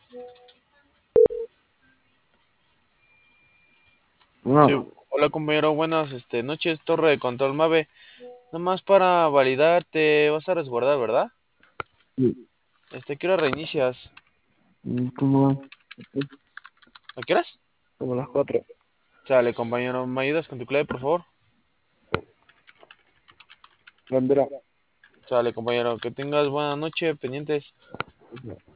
Sí, No, hola compañero, buenas noches, Torre de Control Mave. Nomás para validarte, vas a resguardar, ¿verdad? sí, ¿Qué hora reinicias? como, ¿A qué horas? como las 4. Sale, compañero, ¿me ayudas con tu clave, por favor? Bandera. Sale, compañero, que tengas buena noche, pendientes.